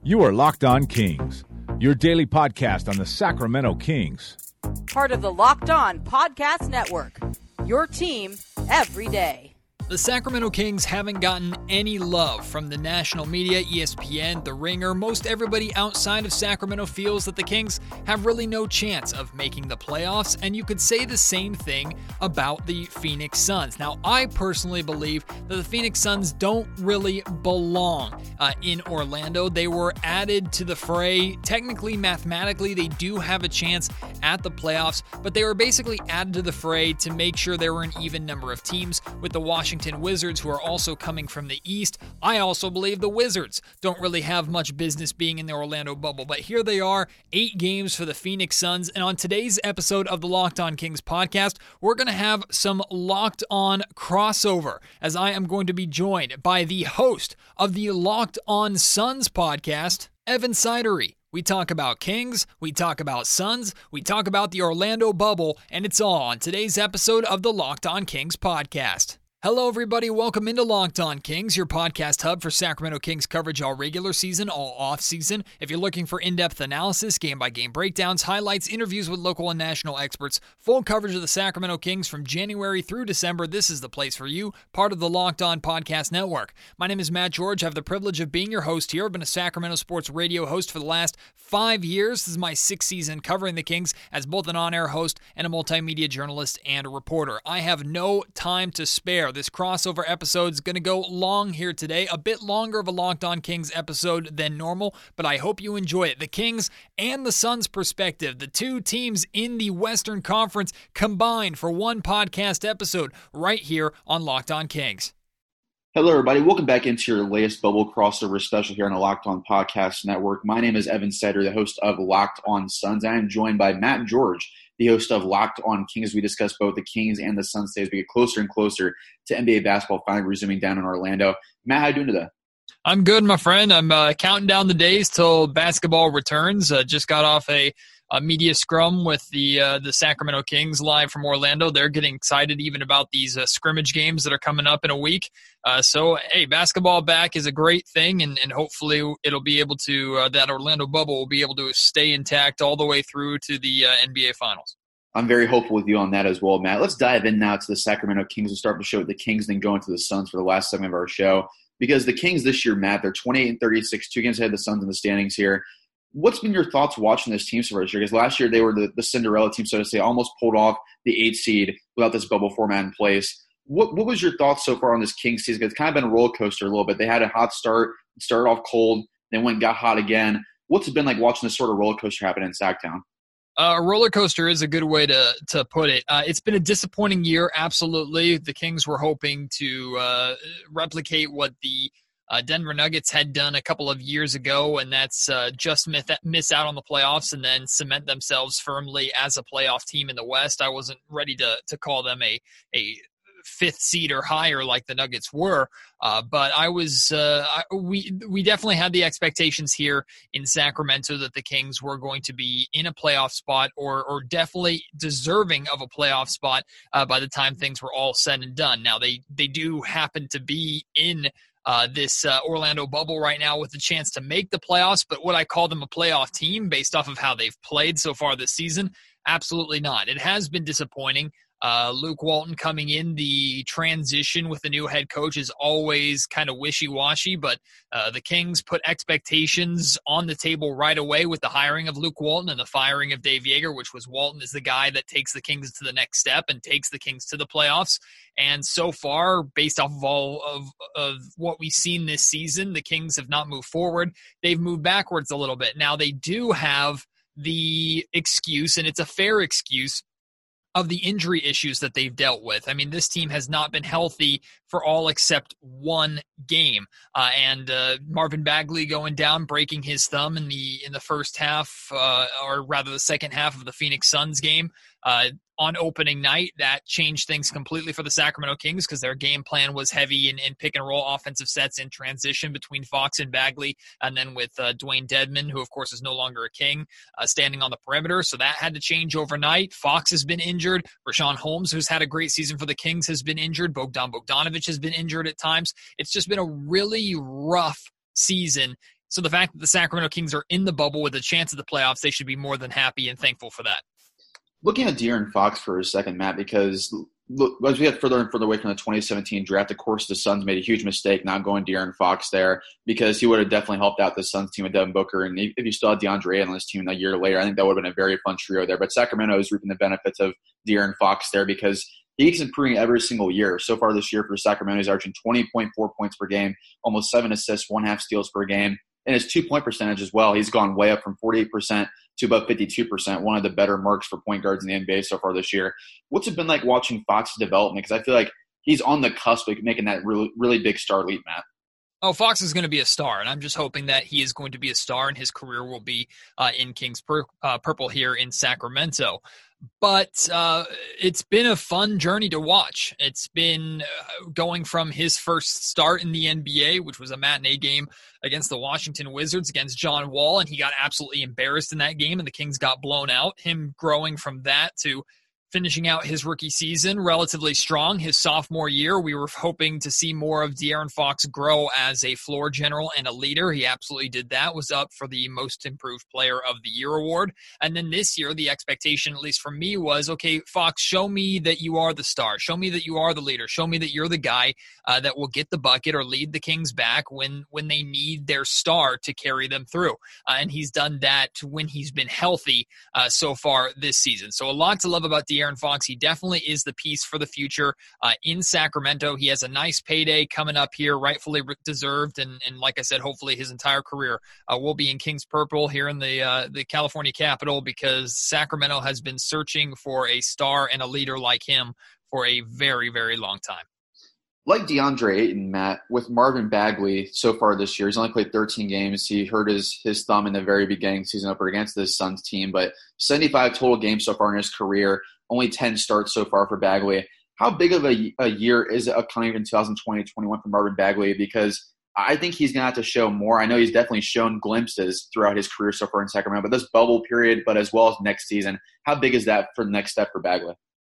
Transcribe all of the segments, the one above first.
You are Locked On Kings, your daily podcast on the Sacramento Kings. Part of the Locked On Podcast Network, your team every day. The Sacramento Kings haven't gotten any love from the national media, ESPN, The Ringer. Most everybody outside of Sacramento feels that the Kings have really no chance of making the playoffs, and you could say the same thing about the Phoenix Suns. Now, I personally believe that the Phoenix Suns don't really belong in Orlando. They were added to the fray. Technically, mathematically, they do have a chance at the playoffs, but they were basically added to the fray to make sure there were an even number of teams with the Washington Wizards, who are also coming from the East. I also believe the Wizards don't really have much business being in the Orlando bubble, but here they are, 8 games for the Phoenix Suns, and on today's episode of the Locked On Kings podcast, we're going to have some Locked On crossover, as I am going to be joined by the host of the Locked On Suns podcast, Evan Sidery. We talk about Kings, we talk about Suns, we talk about the Orlando bubble, and it's all on today's episode of the Locked On Kings podcast. Hello, everybody. Welcome into Locked On Kings, your podcast hub for Sacramento Kings coverage all regular season, all off season. If you're looking for in-depth analysis, game-by-game breakdowns, highlights, interviews with local and national experts, full coverage of the Sacramento Kings from January through December, this is the place for you, part of the Locked On Podcast Network. My name is Matt George. I have the privilege of being your host here. I've been a Sacramento sports radio host for the last 5 years. This is my 6th season covering the Kings as both an on-air host and a multimedia journalist and a reporter. I have no time to spare. This crossover episode is going to go long here today, a bit longer of a Locked On Kings episode than normal, but I hope you enjoy it. The Kings and the Suns perspective, the two teams in the Western Conference combined for one podcast episode right here on Locked On Kings. Hello, everybody. Welcome back into your latest bubble crossover special here on the Locked On Podcast Network. My name is Evan Sidery, the host of Locked On Suns. I am joined by Matt George, the host of Locked On Kings. We discuss both the Kings and the Suns today as we get closer and closer to NBA basketball finally resuming down in Orlando. Matt, how you doing today? I'm good, my friend. I'm counting down the days till basketball returns. Just got off a media scrum with the Sacramento Kings live from Orlando. They're getting excited even about these scrimmage games that are coming up in a week. So, hey, basketball back is a great thing, and hopefully it'll be able to, that Orlando bubble will be able to stay intact all the way through to the NBA Finals. I'm very hopeful with you on that as well, Matt. Let's dive in now to the Sacramento Kings. We'll start the show with the Kings, then go into the Suns for the last segment of our show. Because the Kings this year, Matt, they're 28-36, 2 games ahead of the Suns in the standings here. What's been your thoughts watching this team so far this year? Because last year they were the Cinderella team, so to say, almost pulled off the 8 seed without this bubble format in place. What was your thoughts so far on this Kings season? It's kind of been a roller coaster a little bit. They had a hot start, started off cold, then went and got hot again. What's it been like watching this sort of roller coaster happen in Sacktown? A roller coaster is a good way to put it. It's been a disappointing year, absolutely. The Kings were hoping to replicate what the Denver Nuggets had done a couple of years ago, and that's just miss out on the playoffs and then cement themselves firmly as a playoff team in the West. I wasn't ready to call them a 5th seed or higher like the Nuggets were, but I was. We definitely had the expectations here in Sacramento that the Kings were going to be in a playoff spot or definitely deserving of a playoff spot by the time things were all said and done. Now they do happen to be in this Orlando bubble right now with the chance to make the playoffs, but would I call them a playoff team based off of how they've played so far this season? Absolutely not. It has been disappointing. Luke Walton coming in, the transition with the new head coach is always kind of wishy-washy, but the Kings put expectations on the table right away with the hiring of Luke Walton and the firing of Dave Joerger, which was Walton is the guy that takes the Kings to the next step and takes the Kings to the playoffs. And so far, based off of all of what we've seen this season, the Kings have not moved forward. They've moved backwards a little bit. Now, they do have the excuse, and it's a fair excuse, of the injury issues that they've dealt with. I mean, this team has not been healthy for all except one game. And Marvin Bagley going down, breaking his thumb in the first half, or rather the second half of the Phoenix Suns game. On opening night, that changed things completely for the Sacramento Kings because their game plan was heavy in pick and roll offensive sets in transition between Fox and Bagley, and then with Dwayne Dedmon, who of course is no longer a King, standing on the perimeter. So that had to change overnight. Fox has been injured. Richaun Holmes, who's had a great season for the Kings, has been injured. Bogdan Bogdanovic has been injured at times. It's just been a really rough season So the fact that the Sacramento Kings are in the bubble with a chance at the playoffs, they should be more than happy and thankful for that. Looking at De'Aaron Fox for a second, Matt, because look, as we get further and further away from the 2017 draft, of course, the Suns made a huge mistake not going De'Aaron Fox there, because he would have definitely helped out the Suns team with Devin Booker. And if you still had DeAndre on this team a year later, I think that would have been a very fun trio there. But Sacramento is reaping the benefits of De'Aaron Fox there, because he's improving every single year. So far this year for Sacramento, he's averaging 20.4 points per game, almost 7 assists, 1.5 steals per game. And his 2-point percentage as well, he's gone way up from 48% to about 52%, one of the better marks for point guards in the NBA so far this year. What's it been like watching Fox's development? Because I feel like he's on the cusp of making that really, really big star leap, Matt. Oh, Fox is going to be a star, and I'm just hoping that he is going to be a star and his career will be in Kings Purple here in Sacramento. But it's been a fun journey to watch. It's been going from his first start in the NBA, which was a matinee game against the Washington Wizards against John Wall, and he got absolutely embarrassed in that game, and the Kings got blown out. Him growing from that to finishing out his rookie season relatively strong. His sophomore year, we were hoping to see more of De'Aaron Fox grow as a floor general and a leader. He absolutely did that, was up for the Most Improved Player of the Year award. And then this year, the expectation, at least for me, was, okay, Fox, show me that you are the star. Show me that you are the leader. Show me that you're the guy that will get the bucket or lead the Kings back when they need their star to carry them through. And he's done that when he's been healthy so far this season. So a lot to love about De'Aaron Fox. He definitely is the piece for the future in Sacramento. He has a nice payday coming up here, rightfully deserved, and like I said, hopefully his entire career will be in Kings Purple here in the California capital, because Sacramento has been searching for a star and a leader like him for a very, very long time. Like DeAndre Ayton, Matt, with Marvin Bagley so far this year, he's only played 13 games. He hurt his thumb in the very beginning season opener against the Suns team, but 75 total games so far in his career, only 10 starts so far for Bagley. How big of a year is it upcoming in 2020-21 for Marvin Bagley? Because I think he's going to have to show more. I know he's definitely shown glimpses throughout his career so far in Sacramento, but this bubble period, but as well as next season, how big is that for the next step for Bagley?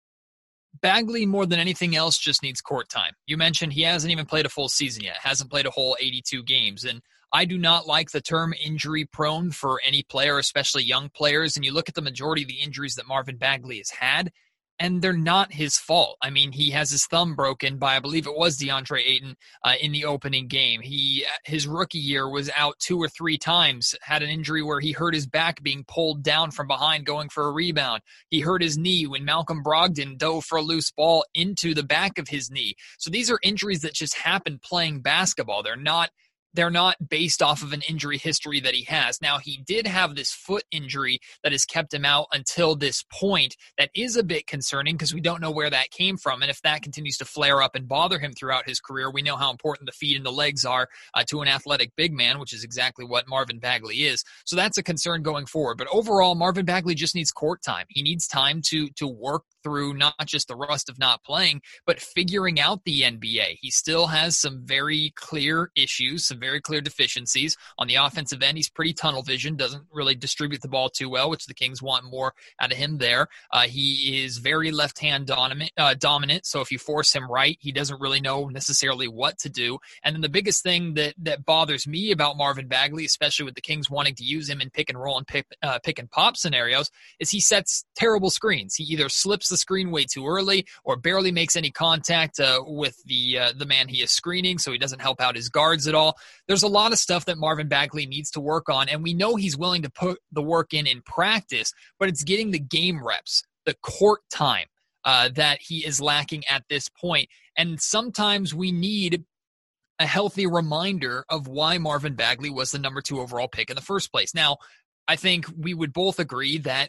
Bagley, more than anything else, just needs court time. You mentioned he hasn't even played a full season yet, hasn't played a whole 82 games. And I do not like the term injury prone for any player, especially young players. And you look at the majority of the injuries that Marvin Bagley has had, and they're not his fault. I mean, he has his thumb broken by, I believe it was DeAndre Ayton in the opening game. His rookie year was out 2 or 3 times, had an injury where he hurt his back being pulled down from behind going for a rebound. He hurt his knee when Malcolm Brogdon dove for a loose ball into the back of his knee. So these are injuries that just happen playing basketball. They're not based off of an injury history that he has. Now, he did have this foot injury that has kept him out until this point. That is a bit concerning because we don't know where that came from. And if that continues to flare up and bother him throughout his career, we know how important the feet and the legs are to an athletic big man, which is exactly what Marvin Bagley is. So that's a concern going forward. But overall, Marvin Bagley just needs court time. He needs time to work through not just the rust of not playing, but figuring out the NBA. He still has some very clear issues, some very clear deficiencies. On the offensive end, he's pretty tunnel vision, doesn't really distribute the ball too well, which the Kings want more out of him there. He is very left-hand dominant, so if you force him right, he doesn't really know necessarily what to do. And then the biggest thing that bothers me about Marvin Bagley, especially with the Kings wanting to use him in pick and roll and pick and pop scenarios, is he sets terrible screens. He either slips the screen way too early or barely makes any contact with the man he is screening, so he doesn't help out his guards at all. There's a lot of stuff that Marvin Bagley needs to work on, and we know he's willing to put the work in practice, but it's getting the game reps, the court time that he is lacking at this point. And sometimes we need a healthy reminder of why Marvin Bagley was the number 2 overall pick in the first place. Now, I think we would both agree that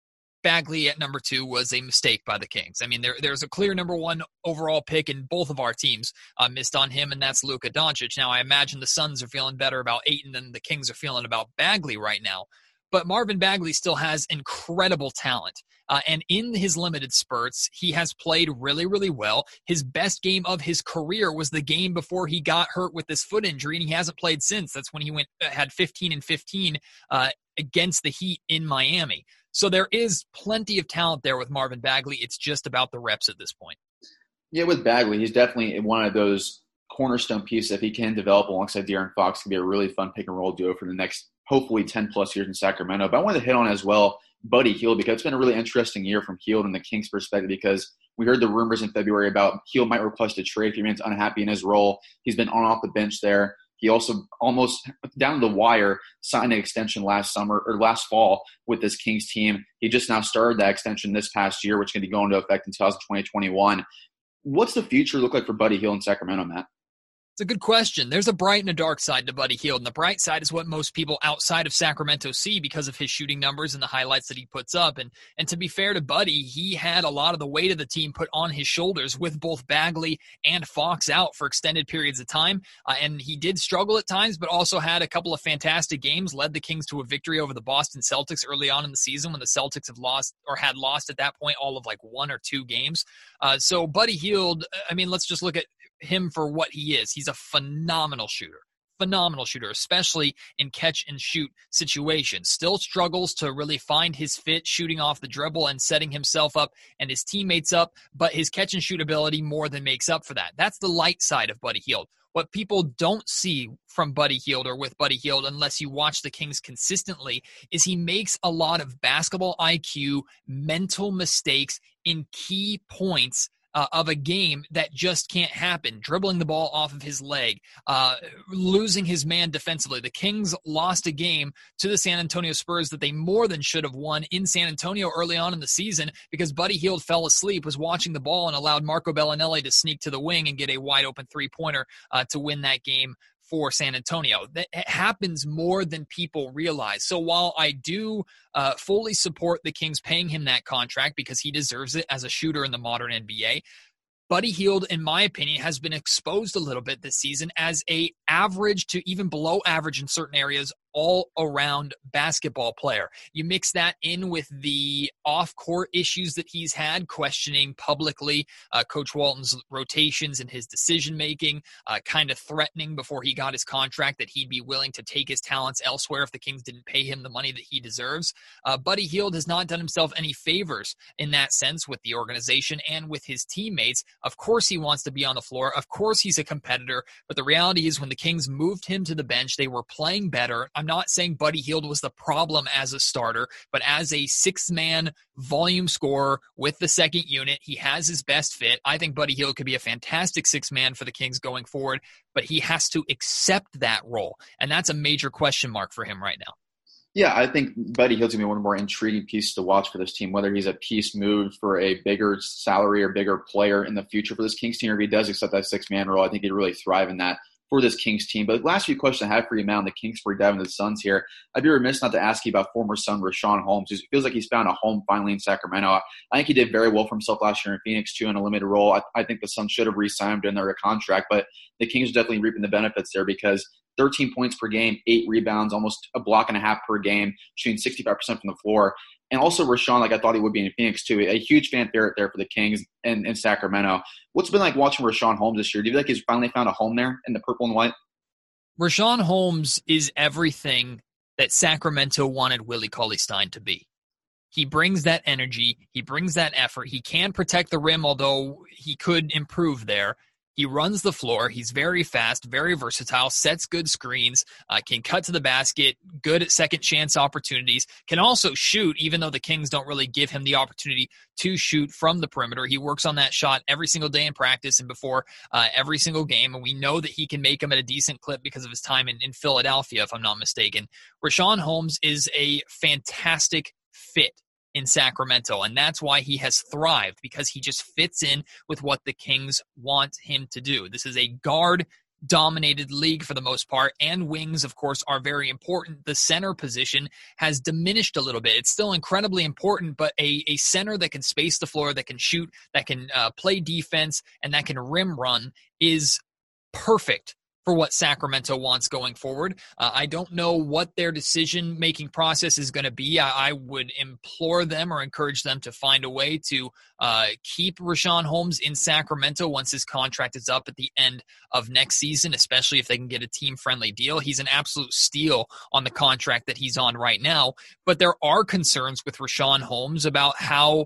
Bagley at number 2 was a mistake by the Kings. I mean, there's a clear number 1 overall pick, and both of our teams missed on him, and that's Luka Doncic. Now, I imagine the Suns are feeling better about Ayton than the Kings are feeling about Bagley right now. But Marvin Bagley still has incredible talent. And in his limited spurts, he has played really, really well. His best game of his career was the game before he got hurt with this foot injury, and he hasn't played since. That's when he had 15 and 15 against the Heat in Miami. So there is plenty of talent there with Marvin Bagley. It's just about the reps at this point. Yeah, with Bagley, he's definitely one of those cornerstone piece. If he can develop alongside De'Aaron Fox, can be a really fun pick and roll duo for the next, hopefully, 10 plus years in Sacramento. But I wanted to hit on as well Buddy Hield, because it's been a really interesting year from Hield and the Kings' perspective, because we heard the rumors in February about Hield might request a trade if he remains unhappy in his role. He's been on off the bench there. He also almost down the wire signed an extension last fall with this Kings team. He just now started that extension this past year, which can be going into effect in 2021. What's the future look like for Buddy Hield in Sacramento, Matt? It's a good question. There's a bright and a dark side to Buddy Hield, and the bright side is what most people outside of Sacramento see because of his shooting numbers and the highlights that he puts up. And to be fair to Buddy, he had a lot of the weight of the team put on his shoulders with both Bagley and Fox out for extended periods of time. And he did struggle at times, but also had a couple of fantastic games, led the Kings to a victory over the Boston Celtics early on in the season when the Celtics had lost at that point all of like 1 or 2 games. So Buddy Hield, I mean, let's just look at him for what he is. He's a phenomenal shooter, especially in catch and shoot situations. Still struggles to really find his fit shooting off the dribble and setting himself up and his teammates up, but his catch and shoot ability more than makes up for that. That's the light side of Buddy Hield. What people don't see from Buddy Hield or with Buddy Hield, unless you watch the Kings consistently, is he makes a lot of basketball IQ, mental mistakes in key points of a game that just can't happen. Dribbling the ball off of his leg, losing his man defensively. The Kings lost a game to the San Antonio Spurs that they more than should have won in San Antonio early on in the season because Buddy Hield fell asleep, was watching the ball, and allowed Marco Bellinelli to sneak to the wing and get a wide-open three-pointer to win that game for San Antonio. That happens more than people realize. So while I do fully support the Kings paying him that contract because he deserves it as a shooter in the modern NBA, Buddy Hield, in my opinion, has been exposed a little bit this season as a average to even below average in certain areas all-around basketball player. You mix that in with the off-court issues that he's had, questioning publicly Coach Walton's rotations and his decision-making, kind of threatening before he got his contract that he'd be willing to take his talents elsewhere if the Kings didn't pay him the money that he deserves. Buddy Hield has not done himself any favors in that sense with the organization and with his teammates. Of course he wants to be on the floor. Of course he's a competitor. But the reality is when the Kings moved him to the bench, they were playing better. I'm not saying Buddy Hield was the problem as a starter, but as a 6-man volume scorer with the second unit, he has his best fit. I think Buddy Hield could be a fantastic 6-man for the Kings going forward, but he has to accept that role. And that's a major question mark for him right now. Yeah, I think Buddy Hield's going to be one of the more intriguing pieces to watch for this team, whether he's a piece moved for a bigger salary or bigger player in the future for this Kings team, or if he does accept that 6-man role. I think he'd really thrive in that for this Kings team. But last few questions I have for you, Matt, on the Kings before we dive into the Suns here. I'd be remiss not to ask you about former Sun Richaun Holmes. It feels like he's found a home finally in Sacramento. I think he did very well for himself last year in Phoenix, too, in a limited role. I think the Suns should have re-signed him during their contract, but the Kings are definitely reaping the benefits there because 13 points per game, 8 rebounds, almost a block and a half per game, shooting 65% from the floor. And also Richaun, like I thought he would be in Phoenix too, a huge fan favorite there for the Kings in Sacramento. What's it been like watching Richaun Holmes this year? Do you feel like he's finally found a home there in the purple and white? Richaun Holmes is everything that Sacramento wanted Willie Cauley-Stein to be. He brings that energy. He brings that effort. He can protect the rim, although he could improve there. He runs the floor. He's very fast, very versatile, sets good screens, can cut to the basket, good at second chance opportunities, can also shoot, even though the Kings don't really give him the opportunity to shoot from the perimeter. He works on that shot every single day in practice and before every single game, and we know that he can make them at a decent clip because of his time in Philadelphia, if I'm not mistaken. Richaun Holmes is a fantastic fit in Sacramento, and that's why he has thrived, because he just fits in with what the Kings want him to do. This is a guard-dominated league for the most part, and wings, of course, are very important. The center position has diminished a little bit. It's still incredibly important, but a center that can space the floor, that can shoot, that can play defense, and that can rim run is perfect for what Sacramento wants going forward. I don't know what their decision-making process is going to be. I would implore them or encourage them to find a way to keep Richaun Holmes in Sacramento once his contract is up at the end of next season, especially if they can get a team-friendly deal. He's an absolute steal on the contract that he's on right now, but there are concerns with Richaun Holmes about how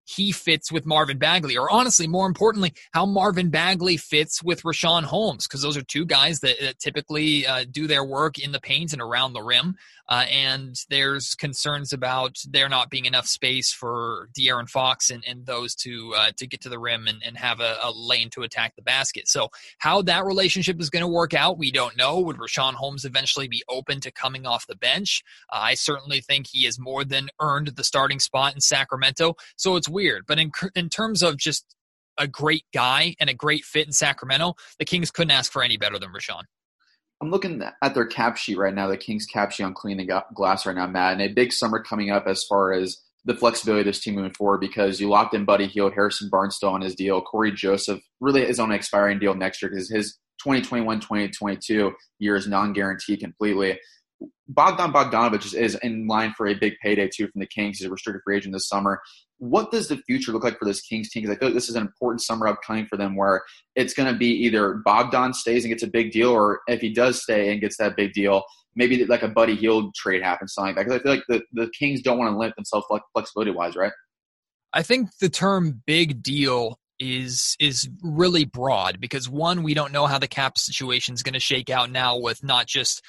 he fits with Marvin Bagley, or honestly, more importantly, how Marvin Bagley fits with Richaun Holmes, because those are two guys that typically do their work in the paint and around the rim. And there's concerns about there not being enough space for De'Aaron Fox and those to get to the rim and have a lane to attack the basket. So how that relationship is going to work out, we don't know. Would Richaun Holmes eventually be open to coming off the bench? I certainly think he has more than earned the starting spot in Sacramento. So it's weird. But in terms of just a great guy and a great fit in Sacramento, the Kings couldn't ask for any better than Richaun. I'm looking at their cap sheet right now, the Kings cap sheet on Clean the Glass right now, Matt, and a big summer coming up as far as the flexibility of this team moving forward, because you locked in Buddy Hield, Harrison Barnes still on his deal, Corey Joseph really is on an expiring deal next year because his 2021-2022 year is non-guaranteed completely. Bogdan Bogdanovic is in line for a big payday too from the Kings. He's a restricted free agent this summer. What does the future look like for this Kings team? Because I feel like this is an important summer upcoming for them where it's going to be either Bogdan stays and gets a big deal, or if he does stay and gets that big deal, maybe like a Buddy Hield trade happens, something like that. Because I feel like the Kings don't want to limit themselves flexibility-wise, right? I think the term big deal is really broad because, one, we don't know how the cap situation is going to shake out now with not just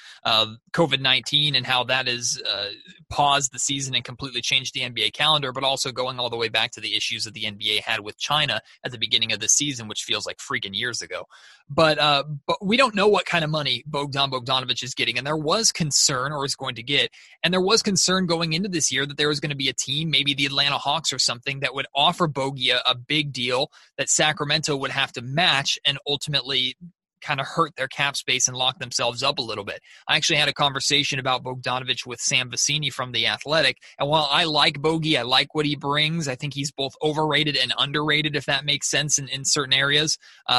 COVID-19 and how that has paused the season and completely changed the NBA calendar, but also going all the way back to the issues that the NBA had with China at the beginning of the season, which feels like freaking years ago. But we don't know what kind of money Bogdan Bogdanovic is getting, and there was concern, or is going to get, and there was concern going into this year that there was going to be a team, maybe the Atlanta Hawks or something, that would offer Bogey a big deal that Sacramento would have to match and ultimately kind of hurt their cap space and lock themselves up a little bit. I actually had a conversation about Bogdanovic with Sam Vecini from The Athletic, and while I like Bogey, I like what he brings, I think he's both overrated and underrated, if that makes sense in certain areas.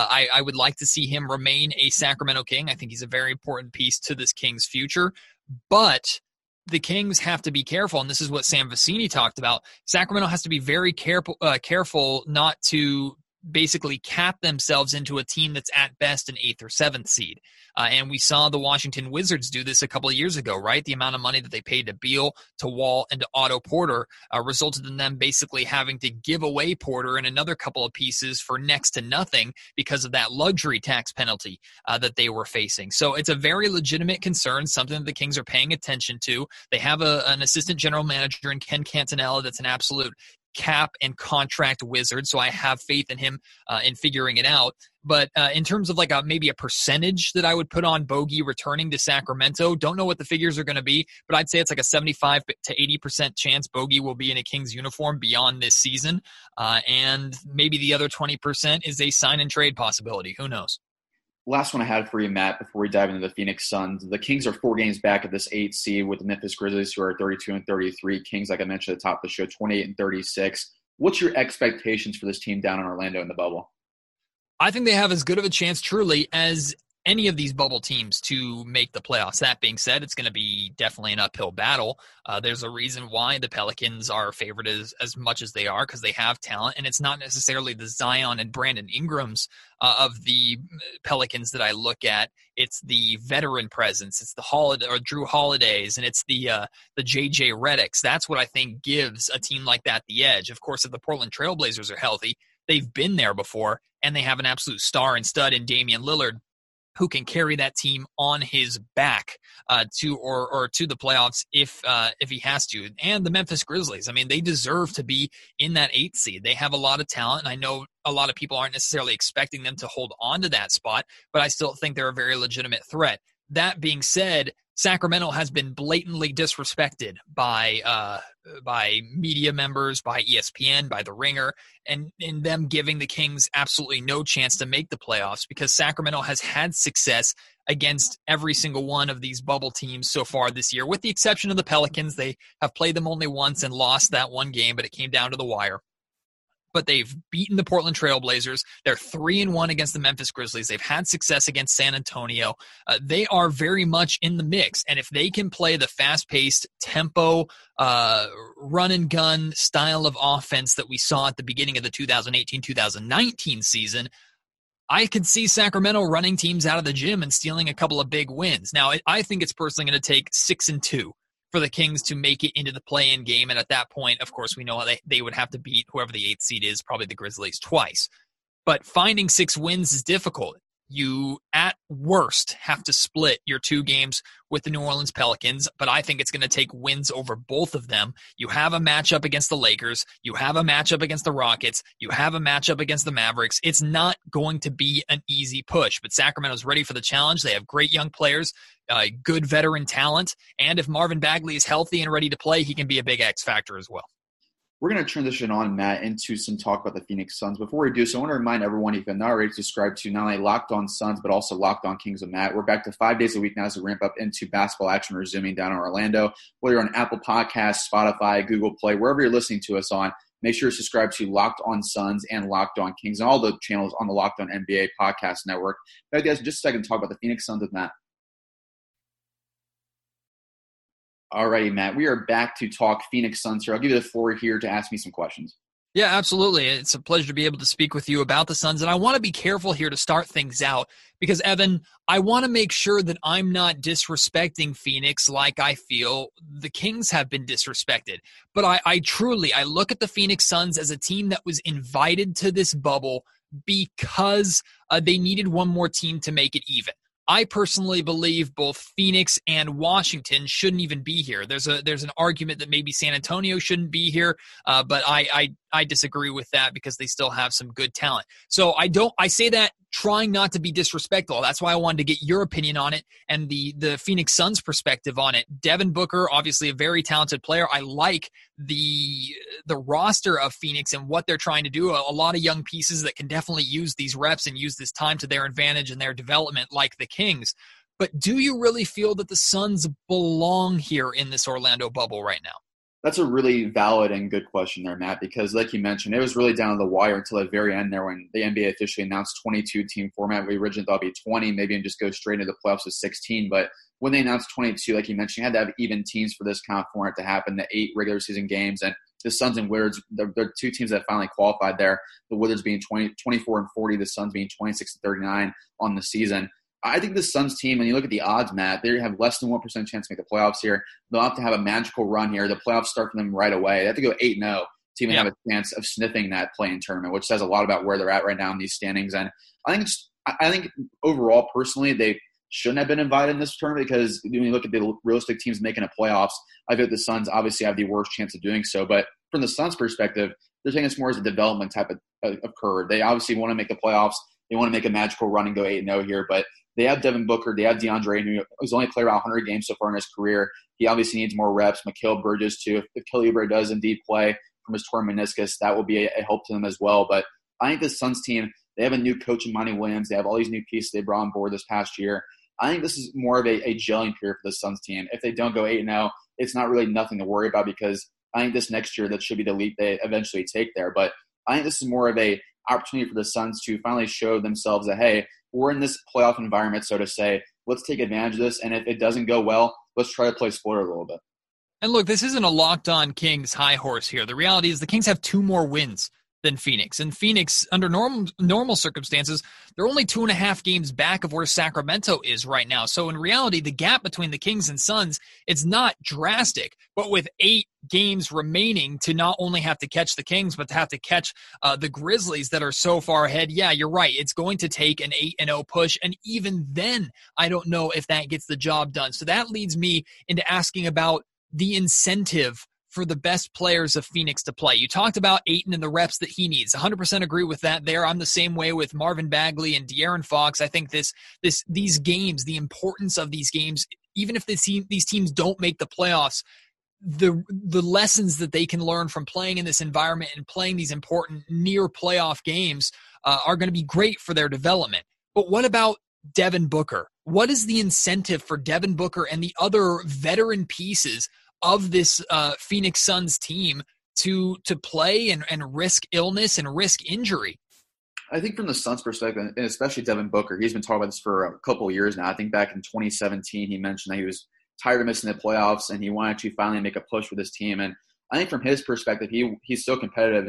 I would like to see him remain a Sacramento King. I think he's a very important piece to this Kings future, but the Kings have to be careful, and this is what Sam Vecini talked about. Sacramento has to be very careful not to basically cap themselves into a team that's at best an 8th or 7th seed. And we saw the Washington Wizards do this a couple of years ago, right? The amount of money that they paid to Beal, to Wall, and to Otto Porter resulted in them basically having to give away Porter and another couple of pieces for next to nothing because of that luxury tax penalty that they were facing. So it's a very legitimate concern, something that the Kings are paying attention to. They have an assistant general manager in Ken Cantanella that's an absolute cap and contract wizard, so I have faith in him in figuring it out. But in terms of like maybe a percentage that I would put on Bogey returning to Sacramento, don't know what the figures are going to be, but I'd say it's like a 75 to 80% chance Bogey will be in a Kings uniform beyond this season, and maybe the other 20% is a sign and trade possibility. Who knows? Last one I had for you, Matt, before we dive into the Phoenix Suns. The Kings are 4 games back at this 8th seed with the Memphis Grizzlies, who are 32-33. Kings, like I mentioned at the top of the show, 28-36. What's your expectations for this team down in Orlando in the bubble? I think they have as good of a chance, truly, as any of these bubble teams to make the playoffs. That being said, it's going to be definitely an uphill battle. There's a reason why the Pelicans are favored as much as they are, because they have talent, and it's not necessarily the Zion and Brandon Ingrams of the Pelicans that I look at. It's the veteran presence. It's the Drew Holidays, and it's the JJ Redicks. That's what I think gives a team like that the edge. Of course, if the Portland Trailblazers are healthy, they've been there before, and they have an absolute star and stud in Damian Lillard, who can carry that team on his back to the playoffs if he has to. And the Memphis Grizzlies, I mean, they deserve to be in that 8th seed. They have a lot of talent, and I know a lot of people aren't necessarily expecting them to hold on to that spot, but I still think they're a very legitimate threat. That being said, Sacramento has been blatantly disrespected by media members, by ESPN, by The Ringer, and in them giving the Kings absolutely no chance to make the playoffs, because Sacramento has had success against every single one of these bubble teams so far this year, with the exception of the Pelicans. They have played them only once and lost that one game, but it came down to the wire. But they've beaten the Portland Trailblazers. They're 3-1 against the Memphis Grizzlies. They've had success against San Antonio. They are very much in the mix. And if they can play the fast-paced tempo, run-and-gun style of offense that we saw at the beginning of the 2018-2019 season, I could see Sacramento running teams out of the gym and stealing a couple of big wins. Now, I think it's personally going to take 6-2 for the Kings to make it into the play-in game. And at that point, of course, we know they would have to beat whoever the 8th seed is, probably the Grizzlies, twice. But finding 6 wins is difficult. You, at worst, have to split your 2 games with the New Orleans Pelicans, but I think it's going to take wins over both of them. You have a matchup against the Lakers. You have a matchup against the Rockets. You have a matchup against the Mavericks. It's not going to be an easy push, but Sacramento's ready for the challenge. They have great young players, good veteran talent, and if Marvin Bagley is healthy and ready to play, he can be a big X factor as well. We're going to transition on, Matt, into some talk about the Phoenix Suns. Before we do so, I want to remind everyone, if you're not already subscribed to not only Locked On Suns, but also Locked On Kings with Matt. We're back to 5 days a week now as we ramp up into basketball action resuming down in Orlando. Whether you're on Apple Podcasts, Spotify, Google Play, wherever you're listening to us on, make sure to subscribe to Locked On Suns and Locked On Kings and all the channels on the Locked On NBA podcast network. All right, guys, in just a second, talk about the Phoenix Suns with Matt. Alrighty, Matt, we are back to talk Phoenix Suns here. I'll give you the floor here to ask me some questions. Yeah, absolutely. It's a pleasure to be able to speak with you about the Suns. And I want to be careful here to start things out because, Evan, I want to make sure that I'm not disrespecting Phoenix like I feel the Kings have been disrespected. But I truly look at the Phoenix Suns as a team that was invited to this bubble because they needed one more team to make it even. I personally believe both Phoenix and Washington shouldn't even be here. There's an argument that maybe San Antonio shouldn't be here, but I disagree with that because they still have some good talent. So I say that trying not to be disrespectful. That's why I wanted to get your opinion on it and the Phoenix Suns perspective on it. Devin Booker, obviously a very talented player. I like the roster of Phoenix and what they're trying to do. A lot of young pieces that can definitely use these reps and use this time to their advantage and their development like the Kings. But do you really feel that the Suns belong here in this Orlando bubble right now? That's a really valid and good question there, Matt, because like you mentioned, it was really down to the wire until the very end there when the NBA officially announced 22-team format. We originally thought it would be 20, maybe and just go straight into the playoffs with 16. But when they announced 22, like you mentioned, you had to have even teams for this kind of format to happen, the 8 regular season games. And the Suns and Wizards, they're 2 teams that finally qualified there, the Wizards being 24-40, the Suns being 26-39 on the season. I think the Suns team, when you look at the odds, Matt, they have less than 1% chance to make the playoffs here. They'll have to have a magical run here. The playoffs start for them right away. They have to go 8-0 to even have a chance of sniffing that play-in tournament, which says a lot about where they're at right now in these standings. And I think overall, personally, they shouldn't have been invited in this tournament because when you look at the realistic teams making a playoffs, I feel the Suns obviously have the worst chance of doing so. But from the Suns' perspective, they're taking this more as a development type of curve. They obviously want to make the playoffs. They want to make a magical run and go 8-0 here, but they have Devin Booker. They have DeAndre, who's only played around 100 games so far in his career. He obviously needs more reps. Mikal Bridges, too. If Kelly Oubre does indeed play from his torn meniscus, that will be a help to them as well. But I think this Suns team, they have a new coach in Monty Williams. They have all these new pieces they brought on board this past year. I think this is more of a gelling period for the Suns team. If they don't go 8-0, it's not really nothing to worry about because I think this next year that should be the leap they eventually take there. But I think this is more of a opportunity for the Suns to finally show themselves that, hey, we're in this playoff environment, so to say. Let's take advantage of this, and if it doesn't go well, let's try to play spoiler a little bit. And look, this isn't a locked-on Kings high horse here. The reality is the Kings have 2 more wins than Phoenix. And Phoenix, under normal circumstances, they're only 2.5 games back of where Sacramento is right now. So in reality, the gap between the Kings and Suns, it's not drastic. But with 8 games remaining to not only have to catch the Kings, but to have to catch the Grizzlies that are so far ahead, yeah, you're right. It's going to take an 8-0 push. And even then, I don't know if that gets the job done. So that leads me into asking about the incentive for the best players of Phoenix to play. You talked about Ayton and the reps that he needs. 100% agree with that there. I'm the same way with Marvin Bagley and De'Aaron Fox. I think these games, the importance of these games, even if these teams don't make the playoffs, the lessons that they can learn from playing in this environment and playing these important near playoff games are going to be great for their development. But what about Devin Booker? What is the incentive for Devin Booker and the other veteran pieces of this Phoenix Suns team to play and risk illness and risk injury? I think from the Suns' perspective, and especially Devin Booker, he's been talking about this for a couple of years now. I think back in 2017, he mentioned that he was tired of missing the playoffs and he wanted to finally make a push with his team. And I think from his perspective, he's so competitive in the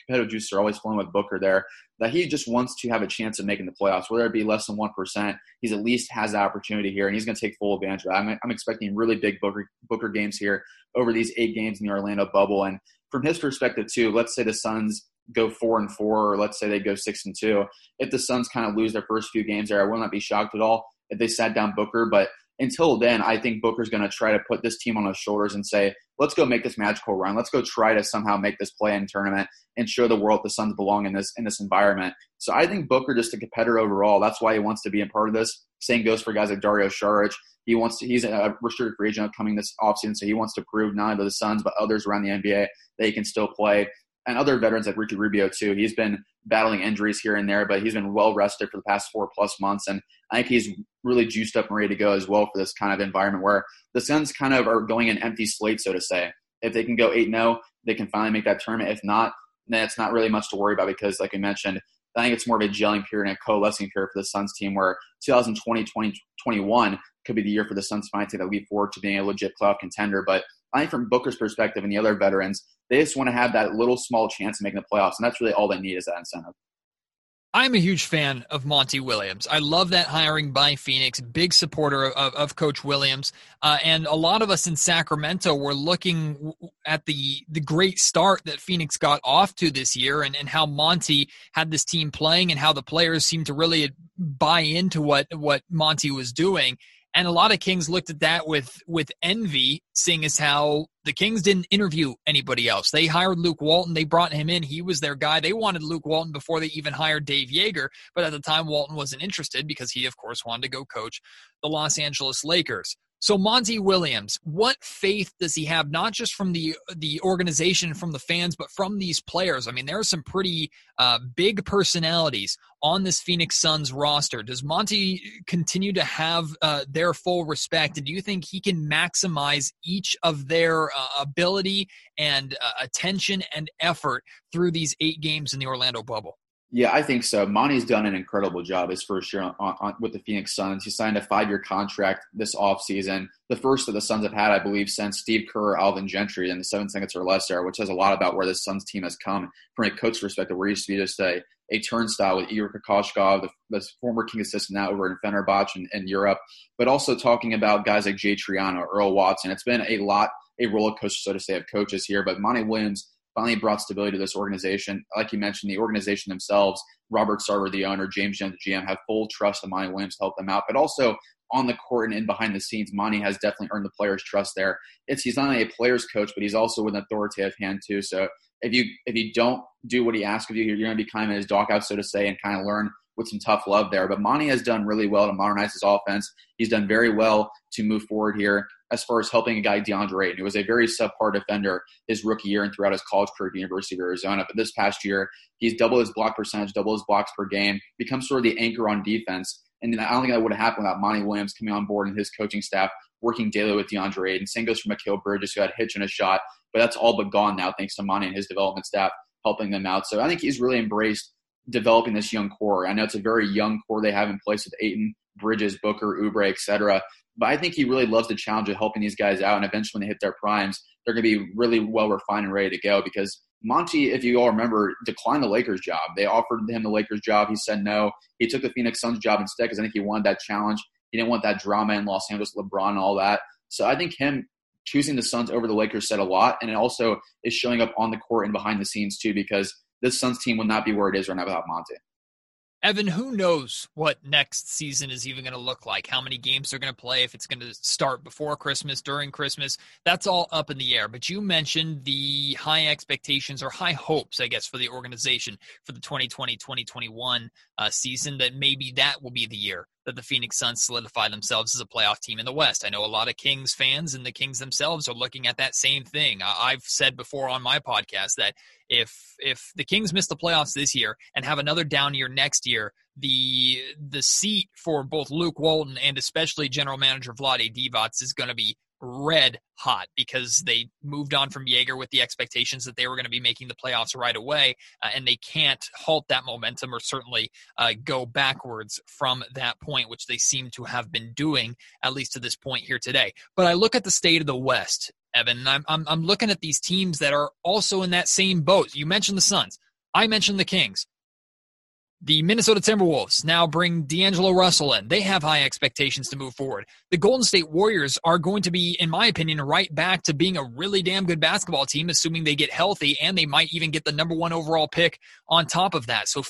competitive juices are always flowing with Booker there, that he just wants to have a chance of making the playoffs, whether it be less than 1%. He's at least has the opportunity here, and he's going to take full advantage of that. I'm expecting really big Booker games here over these 8 games in the Orlando bubble. And from his perspective too, let's say the Suns go 4-4, or let's say they go 6-2. If the Suns kind of lose their first few games there, I will not be shocked at all if they sat down Booker. But until then, I think Booker's going to try to put this team on his shoulders and say, let's go make this magical run. Let's go try to somehow make this play-in tournament and show the world the Suns belong in this environment. So I think Booker, just a competitor overall, that's why he wants to be a part of this. Same goes for guys like Dario Saric. He's a restricted free agent coming this offseason, so he wants to prove not only to the Suns but others around the NBA that he can still play. And other veterans like Ricky Rubio too. He's been battling injuries here and there, but he's been well rested for the past 4+ months. And I think he's really juiced up and ready to go as well for this kind of environment where the Suns kind of are going an empty slate, so to say. If they can go 8-0, they can finally make that tournament. If not, then it's not really much to worry about because, like I mentioned, I think it's more of a gelling period and a coalescing period for the Suns team where 2020, 2021 could be the year for the Suns finally take that leap forward to being a legit playoff contender. But I think from Booker's perspective and the other veterans, they just want to have that little small chance of making the playoffs, and that's really all they need is that incentive. I'm a huge fan of Monty Williams. I love that hiring by Phoenix. Big supporter of Coach Williams. And a lot of us in Sacramento were looking at the great start that Phoenix got off to this year and how Monty had this team playing and how the players seemed to really buy into what Monty was doing. And a lot of Kings looked at that with envy, seeing as how the Kings didn't interview anybody else. They hired Luke Walton. They brought him in. He was their guy. They wanted Luke Walton before they even hired Dave Yeager. But at the time, Walton wasn't interested because he, of course, wanted to go coach the Los Angeles Lakers. So Monty Williams, what faith does he have, not just from the organization, from the fans, but from these players? I mean, there are some pretty big personalities on this Phoenix Suns roster. Does Monty continue to have their full respect? And do you think he can maximize each of their ability and attention and effort through these 8 games in the Orlando bubble? Yeah, I think so. Monty's done an incredible job his first year with the Phoenix Suns. He signed a 5-year contract this offseason, the first that the Suns have had, I believe, since Steve Kerr or Alvin Gentry in the 7 seconds or less era, which says a lot about where the Suns team has come from a coach perspective, where he used to be just a turnstile with Igor Kokoshkov, the former King assistant now over in Fenerbahce in Europe, but also talking about guys like Jay Triano, Earl Watson. It's been a roller coaster, so to say, of coaches here, but Monty Williams finally brought stability to this organization. Like you mentioned, the organization themselves, Robert Sarver, the owner, James Jones, the GM, have full trust in Monty Williams to help them out. But also on the court and in behind the scenes, Monty has definitely earned the players' trust there. He's not only a player's coach, but he's also with an authoritative hand too. So if you don't do what he asks of you, you're going to be kind of in his doghouse, so to say, and kind of learn with some tough love there. But Monty has done really well to modernize his offense. He's done very well to move forward here as far as helping a guy, DeAndre Ayton, who was a very subpar defender his rookie year and throughout his college career at the University of Arizona. But this past year, he's doubled his block percentage, doubled his blocks per game, becomes sort of the anchor on defense. And I don't think that would have happened without Monty Williams coming on board and his coaching staff working daily with DeAndre Ayton. Same goes for Mikal Bridges, who had a hitch in his shot, but that's all but gone now thanks to Monty and his development staff helping them out. So I think he's really embraced developing this young core. I know it's a very young core they have in place with Ayton, Bridges, Booker, Oubre, etc. But I think he really loves the challenge of helping these guys out. And eventually when they hit their primes, they're going to be really well refined and ready to go because Monty, if you all remember, declined the Lakers job. They offered him the Lakers job. He said no. He took the Phoenix Suns job instead because I think he wanted that challenge. He didn't want that drama in Los Angeles, LeBron and all that. So I think him choosing the Suns over the Lakers said a lot. And it also is showing up on the court and behind the scenes too because this Suns team will not be where it is right now without Monty. Evan, who knows what next season is even going to look like, how many games they're going to play, if it's going to start before Christmas, during Christmas. That's all up in the air. But you mentioned the high expectations or high hopes, I guess, for the organization for the 2020-2021 season, that maybe that will be the year that the Phoenix Suns solidify themselves as a playoff team in the West. I know a lot of Kings fans and the Kings themselves are looking at that same thing. I've said before on my podcast that if the Kings miss the playoffs this year and have another down year next year, the seat for both Luke Walton and especially general manager Vlade Divac is going to be red hot because they moved on from Yeager with the expectations that they were going to be making the playoffs right away, and they can't halt that momentum or certainly go backwards from that point, which they seem to have been doing at least to this point here today. But I look at the state of the West, Evan, and I'm looking at these teams that are also in that same boat. You mentioned the Suns. I mentioned the Kings. The Minnesota Timberwolves now bring D'Angelo Russell in. They have high expectations to move forward. The Golden State Warriors are going to be, in my opinion, right back to being a really damn good basketball team, assuming they get healthy, and they might even get the number 1 overall pick on top of that. So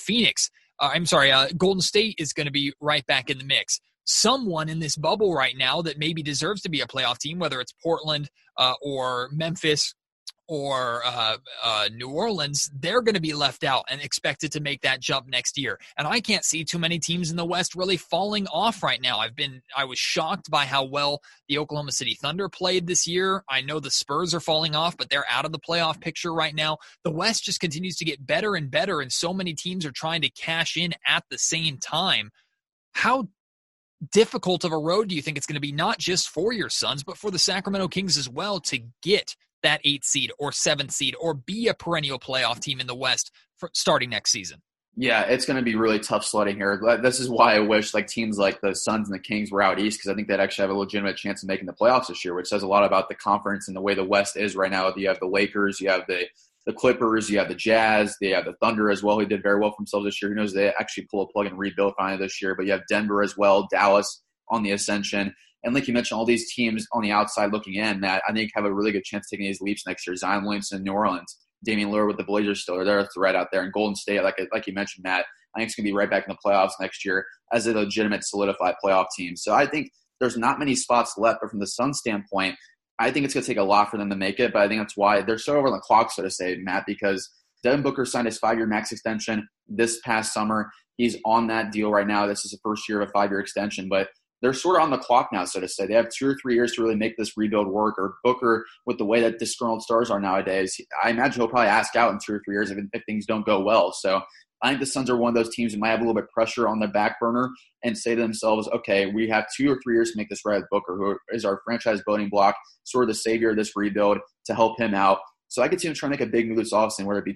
Golden State is going to be right back in the mix. Someone in this bubble right now that maybe deserves to be a playoff team, whether it's Portland or Memphis or New Orleans, they're going to be left out and expected to make that jump next year. And I can't see too many teams in the West really falling off right now. I was shocked by how well the Oklahoma City Thunder played this year. I know the Spurs are falling off, but they're out of the playoff picture right now. The West just continues to get better and better, and so many teams are trying to cash in at the same time. How difficult of a road do you think it's going to be, not just for your Suns, but for the Sacramento Kings as well, to get that 8th seed or 7th seed or be a perennial playoff team in the West starting next season? Yeah, it's going to be really tough sledding here. This is why I wish teams like the Suns and the Kings were out east, because I think they'd actually have a legitimate chance of making the playoffs this year, which says a lot about the conference and the way the West is right now. You have the Lakers, you have the Clippers, you have the Jazz, they have the Thunder as well, who did very well for themselves this year. Who knows, they actually pull a plug and rebuild finally this year. But you have Denver as well, Dallas on the ascension. And like you mentioned, all these teams on the outside looking in that I think have a really good chance of taking these leaps next year. Zion Williamson, New Orleans, Damian Lillard with the Blazers still, they're a threat out there. And Golden State, like you mentioned, Matt, I think it's going to be right back in the playoffs next year as a legitimate solidified playoff team. So I think there's not many spots left. But from the Suns standpoint, I think it's going to take a lot for them to make it. But I think that's why they're so over the clock, so to say, Matt, because Devin Booker signed his 5-year max extension this past summer. He's on that deal right now. This is the first year of a 5-year extension. But they're sort of on the clock now, so to say. They have 2 or 3 years to really make this rebuild work. Or Booker, with the way that disgruntled stars are nowadays, I imagine he'll probably ask out in 2 or 3 years if things don't go well. So I think the Suns are one of those teams who might have a little bit of pressure on the back burner and say to themselves, okay, we have 2 or 3 years to make this right with Booker, who is our franchise building block, sort of the savior of this rebuild, to help him out. So I could see him trying to make a big move this offseason, whether it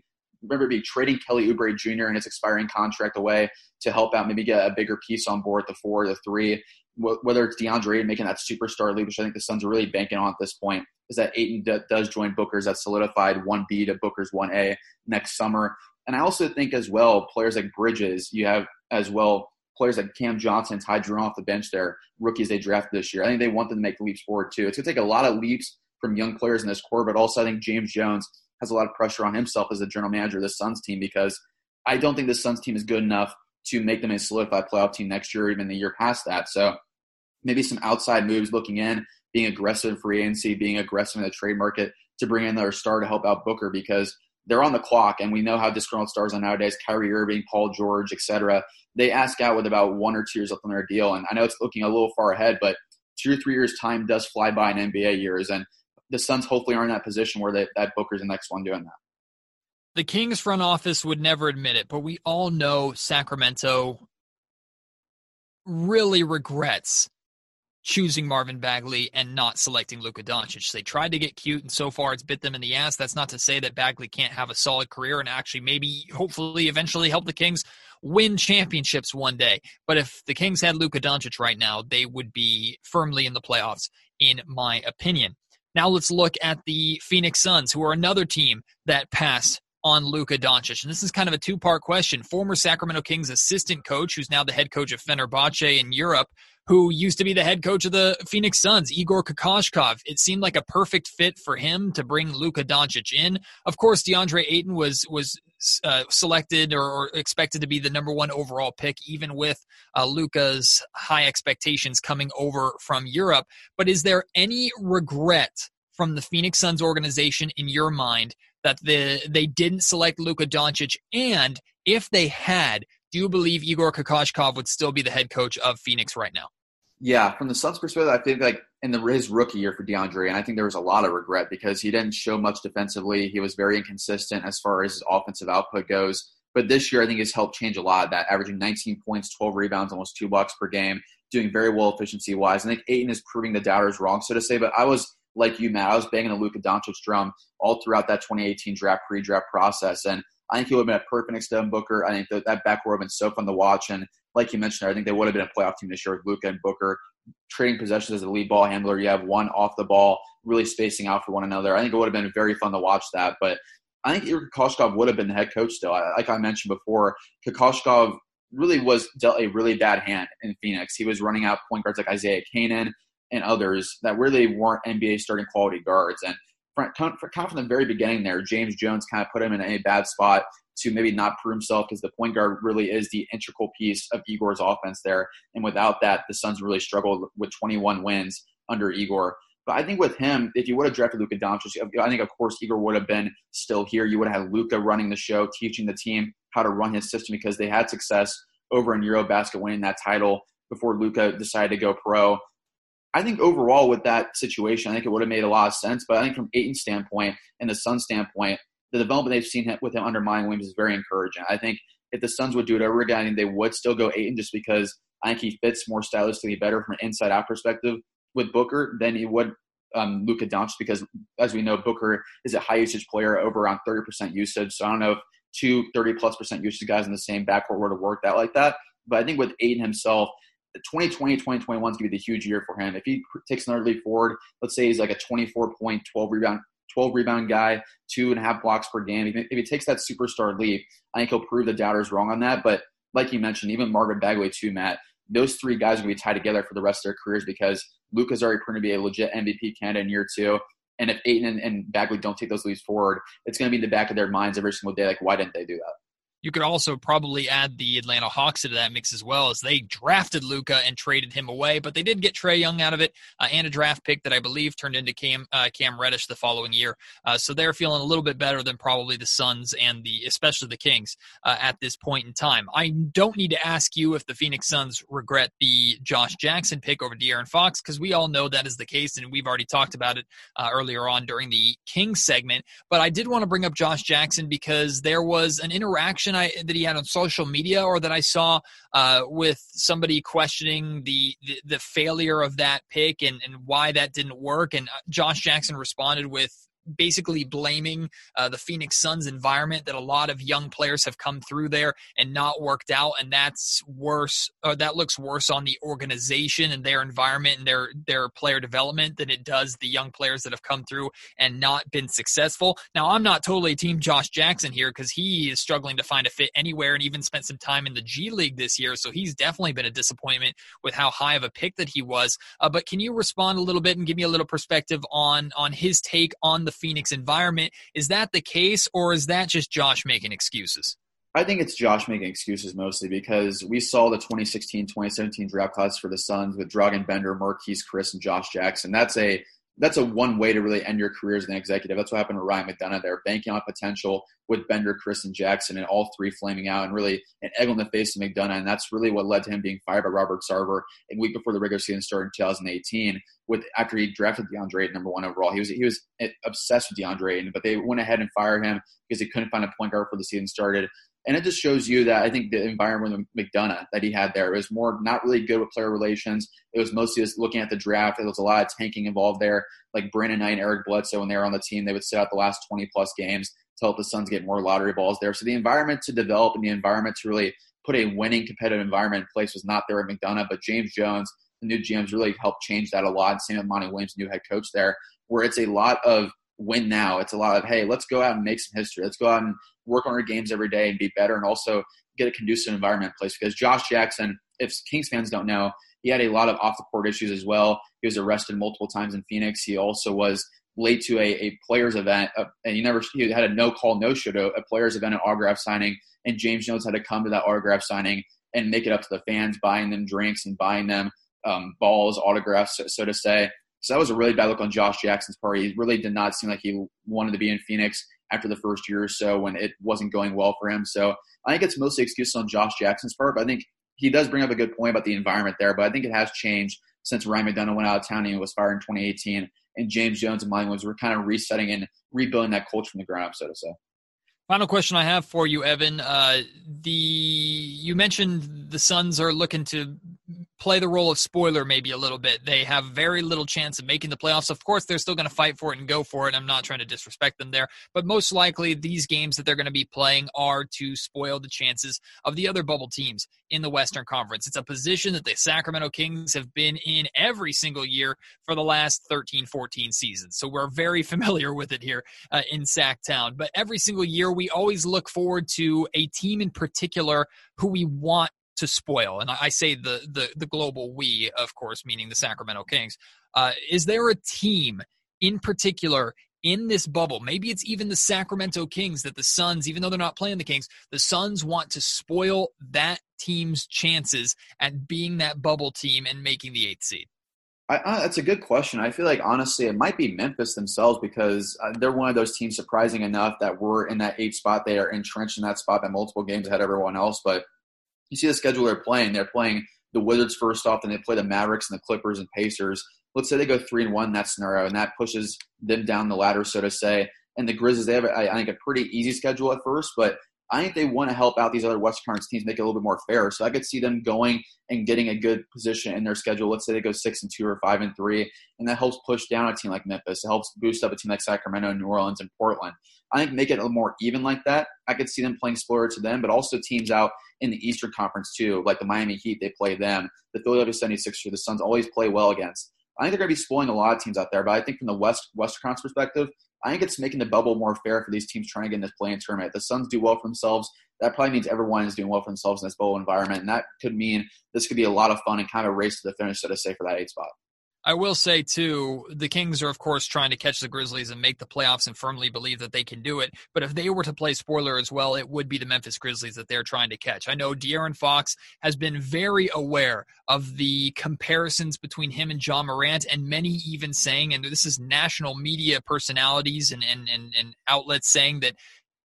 be trading Kelly Oubre Jr. and his expiring contract away to help out, maybe get a bigger piece on board, the 4 or the 3, whether it's DeAndre Ayton making that superstar leap, which I think the Suns are really banking on at this point, is that Ayton does join Booker's that solidified 1B to Booker's 1A next summer. And I also think as well, players like Bridges, you have as well players like Cam Johnson, Ty Jerome off the bench there, rookies they drafted this year. I think they want them to make leaps forward too. It's going to take a lot of leaps from young players in this core, but also I think James Jones has a lot of pressure on himself as the general manager of the Suns team, because I don't think the Suns team is good enough to make them a solidified playoff team next year or even the year past that. So maybe some outside moves looking in, being aggressive in free agency, being aggressive in the trade market to bring in another star to help out Booker, because they're on the clock, and we know how disgruntled stars are nowadays. Kyrie Irving, Paul George, etc. They ask out with about 1 or 2 years left on their deal, and I know it's looking a little far ahead, but 2 or 3 years' time does fly by in NBA years, and the Suns hopefully are in that position where that Booker's the next one doing that. The Kings front office would never admit it, but we all know Sacramento really regrets choosing Marvin Bagley and not selecting Luka Doncic. They tried to get cute, and so far it's bit them in the ass. That's not to say that Bagley can't have a solid career and actually maybe hopefully eventually help the Kings win championships one day. But if the Kings had Luka Doncic right now, they would be firmly in the playoffs, in my opinion. Now let's look at the Phoenix Suns, who are another team that passed on Luka Doncic. And this is kind of a 2-part question. Former Sacramento Kings assistant coach, who's now the head coach of Fenerbahce in Europe, who used to be the head coach of the Phoenix Suns, Igor Kokoshkov. It seemed like a perfect fit for him to bring Luka Doncic in. Of course, DeAndre Ayton was selected or expected to be the number 1 overall pick, even with Luka's high expectations coming over from Europe. But is there any regret from the Phoenix Suns organization in your mind that they didn't select Luka Doncic? And if they had, do you believe Igor Kokoshkov would still be the head coach of Phoenix right now? Yeah, from the Suns' perspective, I think in his rookie year for DeAndre, and I think there was a lot of regret because he didn't show much defensively. He was very inconsistent as far as his offensive output goes. But this year, I think he's helped change a lot of that, averaging 19 points, 12 rebounds, almost 2 blocks per game, doing very well efficiency-wise. I think Ayton is proving the doubters wrong, so to say. But I was, like you, Matt, I was banging the Luka Doncic drum all throughout that 2018 pre-draft process. And I think he would have been a perfect next to Devin Booker. I think that backcourt would have been so fun to watch. And like you mentioned, I think they would have been a playoff team this year with Luka and Booker trading possessions as a lead ball handler. You have one off the ball, really spacing out for one another. I think it would have been very fun to watch that. But I think Igor Kokoskov would have been the head coach still. Like I mentioned before, Kokoskov really was dealt a really bad hand in Phoenix. He was running out point guards like Isaiah Canaan and others that really weren't NBA starting quality guards. And kind of from the very beginning there, James Jones kind of put him in a bad spot to maybe not prove himself, because the point guard really is the integral piece of Igor's offense there. And without that, the Suns really struggled with 21 wins under Igor. But I think with him, if you would have drafted Luka Doncic, I think, of course, Igor would have been still here. You would have had Luka running the show, teaching the team how to run his system, because they had success over in Eurobasket winning that title before Luka decided to go pro. I think overall with that situation, I think it would have made a lot of sense. But I think from Ayton's standpoint and the Suns' standpoint, the development they've seen with him under Monty Williams is very encouraging. I think if the Suns would do it over again, I think they would still go Ayton, just because I think he fits more stylistically better from an inside-out perspective with Booker than he would Luka Doncic, because as we know, Booker is a high-usage player, over around 30% usage. So I don't know if two 30+% usage guys in the same backcourt would have worked out like that. But I think with Ayton himself, 2020, 2021 is going to be the huge year for him. If he takes another leap forward, let's say he's like a 24-point, 12-rebound guy, 2.5 blocks per game. If he takes that superstar leap, I think he'll prove the doubters wrong on that. But like you mentioned, even Marvin Bagley too, Matt, those three guys are going to be tied together for the rest of their careers, because Luka's already proven to be a legit MVP candidate in year 2. And if Ayton and Bagley don't take those leaps forward, it's going to be in the back of their minds every single day, like, why didn't they do that? You could also probably add the Atlanta Hawks into that mix as well, as they drafted Luka and traded him away, but they did get Trae Young out of it and a draft pick that I believe turned into Cam Reddish the following year. So they're feeling a little bit better than probably the Suns and especially the Kings at this point in time. I don't need to ask you if the Phoenix Suns regret the Josh Jackson pick over De'Aaron Fox, because we all know that is the case, and we've already talked about it earlier on during the Kings segment. But I did want to bring up Josh Jackson because there was an interaction that he had on social media, or that I saw with somebody questioning the failure of that pick and why that didn't work. And Josh Jackson responded with basically blaming the Phoenix Suns environment, that a lot of young players have come through there and not worked out, and that's worse, or that looks worse on the organization and their environment and their player development than it does the young players that have come through and not been successful. Now, I'm not totally team Josh Jackson here, because he is struggling to find a fit anywhere and even spent some time in the G League this year, so he's definitely been a disappointment with how high of a pick that he was. But can you respond a little bit and give me a little perspective on his take on the Phoenix environment? Is that the case, or is that just Josh making excuses? I think it's Josh making excuses mostly, because we saw the 2016-2017 draft class for the Suns with Dragan Bender, Marquise Chris, and Josh Jackson. That's a one way to really end your career as an executive. That's what happened to Ryan McDonough there, banking on potential with Bender, Chris, and Jackson, and all three flaming out and really an egg on the face of McDonough. And that's really what led to him being fired by Robert Sarver a week before the regular season started in 2018. After he drafted DeAndre Ayton number 1 overall, he was obsessed with DeAndre Ayton, but they went ahead and fired him because he couldn't find a point guard before the season started. And it just shows you that I think the environment with McDonough that he had there was more not really good with player relations. It was mostly just looking at the draft. There was a lot of tanking involved there. Like Brandon Knight and Eric Bledsoe, when they were on the team, they would sit out the last 20-plus games to help the Suns get more lottery balls there. So the environment to develop and the environment to really put a winning competitive environment in place was not there at McDonough. But James Jones, the new GMs, really helped change that a lot. Same with Monty Williams, new head coach there, where it's a lot of win now. It's a lot of, hey, let's go out and make some history. Let's go out and work on our games every day and be better, and also get a conducive environment in place. Because Josh Jackson, if Kings fans don't know, he had a lot of off-the-court issues as well. He was arrested multiple times in Phoenix. He also was late to a players event, and he had a no-call, no-show to a players event, an autograph signing, and James Jones had to come to that autograph signing and make it up to the fans, buying them drinks and buying them balls, autographs, so to say. So that was a really bad look on Josh Jackson's part. He really did not seem like he wanted to be in Phoenix after the first year or so when it wasn't going well for him. So I think it's mostly excuses on Josh Jackson's part, but I think he does bring up a good point about the environment there. But I think it has changed since Ryan McDonough went out of town and was fired in 2018, and James Jones and Monty Williams were kind of resetting and rebuilding that culture from the ground up, so to say. Final question I have for you, Evan. You mentioned the Suns are looking to play the role of spoiler maybe a little bit. They have very little chance of making the playoffs. Of course, they're still going to fight for it and go for it. I'm not trying to disrespect them there, but most likely these games that they're going to be playing are to spoil the chances of the other bubble teams in the Western Conference. It's a position that the Sacramento Kings have been in every single year for the last 13, 14 seasons. So we're very familiar with it here in Sacktown. But every single year, we always look forward to a team in particular who we want to spoil. And I say the global we, of course, meaning the Sacramento Kings. Is there a team in particular in this bubble? Maybe it's even the Sacramento Kings that the Suns, even though they're not playing the Kings, the Suns want to spoil that team's chances at being that bubble team and making the 8th seed. That's a good question. I feel like, honestly, it might be Memphis themselves because they're one of those teams, surprising enough, that we're in that 8th spot. They are entrenched in that spot by multiple games ahead of everyone else. But you see the schedule they're playing. They're playing the Wizards first off, then they play the Mavericks and the Clippers and Pacers. Let's say they go 3-1 in that scenario, and that pushes them down the ladder, so to say. And the Grizzlies, they have, I think, a pretty easy schedule at first, but I think they want to help out these other Western Conference teams, make it a little bit more fair. So I could see them going and getting a good position in their schedule. Let's say they go 6-2 or 5-3, and that helps push down a team like Memphis. It helps boost up a team like Sacramento, New Orleans, and Portland. I think make it a little more even like that. I could see them playing spoiler to them, but also teams out in the Eastern Conference too, like the Miami Heat, they play them. The Philadelphia 76ers, the Suns always play well against. I think they're going to be spoiling a lot of teams out there, but I think from the Western Conference perspective, I think it's making the bubble more fair for these teams trying to get in this play-in tournament. The Suns do well for themselves. That probably means everyone is doing well for themselves in this bubble environment, and that could mean this could be a lot of fun and kind of a race to the finish, so to say, for that 8th spot. I will say, too, the Kings are, of course, trying to catch the Grizzlies and make the playoffs and firmly believe that they can do it. But if they were to play spoiler as well, it would be the Memphis Grizzlies that they're trying to catch. I know De'Aaron Fox has been very aware of the comparisons between him and Ja Morant, and many even saying, and this is national media personalities and outlets saying that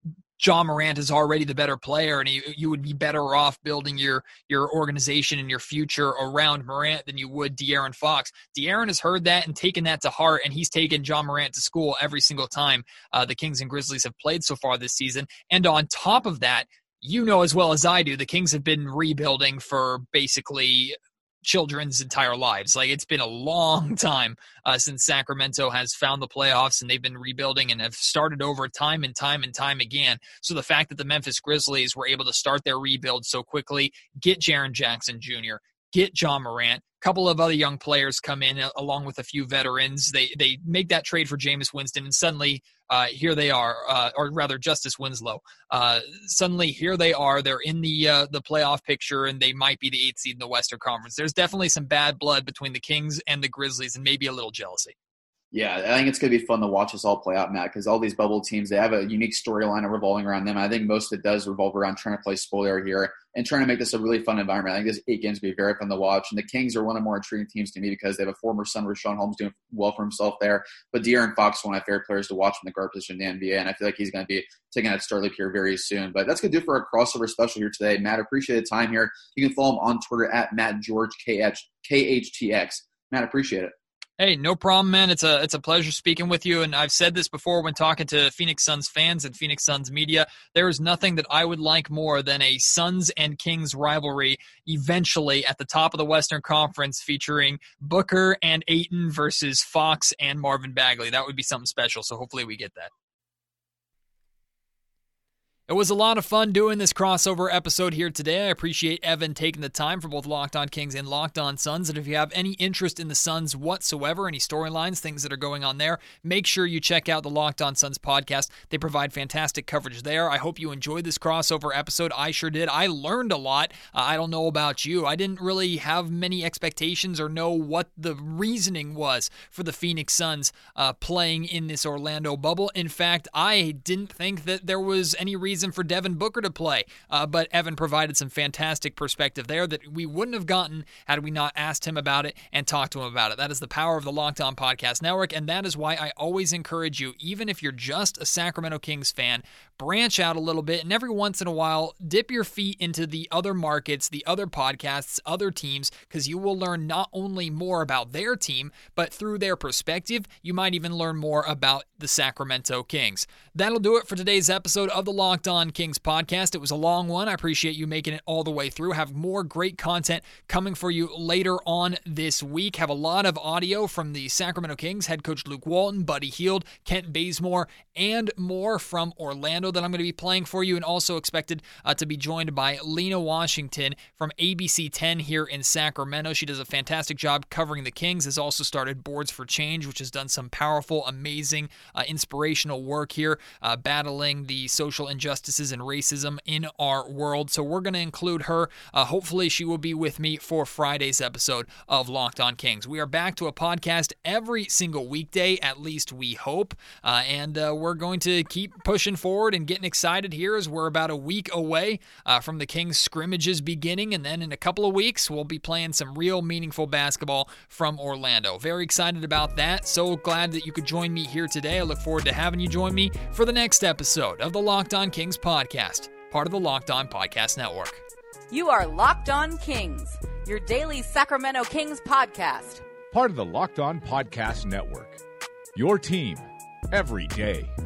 Ja Morant is already the better player, and you would be better off building your organization and your future around Morant than you would De'Aaron Fox. De'Aaron has heard that and taken that to heart, and he's taken Ja Morant to school every single time the Kings and Grizzlies have played so far this season. And on top of that, you know as well as I do, the Kings have been rebuilding for basically children's entire lives. Like, it's been a long time since Sacramento has found the playoffs, and they've been rebuilding and have started over time and time and time again. So the fact that the Memphis Grizzlies were able to start their rebuild so quickly, get Jaren Jackson Jr., get Ja Morant, a couple of other young players come in along with a few veterans. They make that trade for Jameis Winston, and suddenly here they are, or rather Justice Winslow. Suddenly here they are. They're in the playoff picture, and they might be the 8th seed in the Western Conference. There's definitely some bad blood between the Kings and the Grizzlies, and maybe a little jealousy. Yeah, I think it's going to be fun to watch this all play out, Matt, because all these bubble teams, they have a unique storyline revolving around them. I think most of it does revolve around trying to play spoiler here and trying to make this a really fun environment. I think this 8 games will be very fun to watch. And the Kings are one of the more intriguing teams to me because they have a former son, Richaun Holmes, doing well for himself there. But De'Aaron Fox is one of my favorite players to watch from the guard position in the NBA, and I feel like he's going to be taking that start leap here very soon. But that's going to do for our crossover special here today. Matt, appreciate the time here. You can follow him on Twitter at MattGeorgeKHTX. Matt, appreciate it. Hey, no problem, man. It's a pleasure speaking with you. And I've said this before when talking to Phoenix Suns fans and Phoenix Suns media. There is nothing that I would like more than a Suns and Kings rivalry eventually at the top of the Western Conference featuring Booker and Ayton versus Fox and Marvin Bagley. That would be something special. So hopefully we get that. It was a lot of fun doing this crossover episode here today. I appreciate Evan taking the time for both Locked On Kings and Locked On Suns. And if you have any interest in the Suns whatsoever, any storylines, things that are going on there, make sure you check out the Locked On Suns podcast. They provide fantastic coverage there. I hope you enjoyed this crossover episode. I sure did. I learned a lot. I don't know about you. I didn't really have many expectations or know what the reasoning was for the Phoenix Suns playing in this Orlando bubble. In fact, I didn't think that there was any reason for Devin Booker to play, but Evan provided some fantastic perspective there that we wouldn't have gotten had we not asked him about it and talked to him about it. That is the power of the Locked On Podcast Network, and that is why I always encourage you, even if you're just a Sacramento Kings fan, branch out a little bit, and every once in a while, dip your feet into the other markets, the other podcasts, other teams, because you will learn not only more about their team, but through their perspective, you might even learn more about the Sacramento Kings. That'll do it for today's episode of the Locked Locked On Kings podcast. It was a long one. I appreciate you making it all the way through. Have more great content coming for you later on this week. Have a lot of audio from the Sacramento Kings, head coach Luke Walton, Buddy Hield, Kent Bazemore, and more from Orlando that I'm going to be playing for you, and also expected to be joined by Lena Washington from ABC 10 here in Sacramento. She does a fantastic job covering the Kings, has also started Boards for Change, which has done some powerful, amazing, inspirational work here, battling the social injustices and racism in our world. So we're going to include her. Hopefully she will be with me for Friday's episode of Locked On Kings. We are back to a podcast every single weekday, at least we hope, and we're going to keep pushing forward and getting excited here as we're about a week away from the Kings scrimmages beginning, and then in a couple of weeks we'll be playing some real meaningful basketball from Orlando. Very excited about that. So glad that you could join me here today. I look forward to having you join me for the next episode of the Locked On Kings podcast, part of the Locked On Podcast Network. You are Locked On Kings, your daily Sacramento Kings podcast. Part of the Locked On Podcast Network. Your team every day.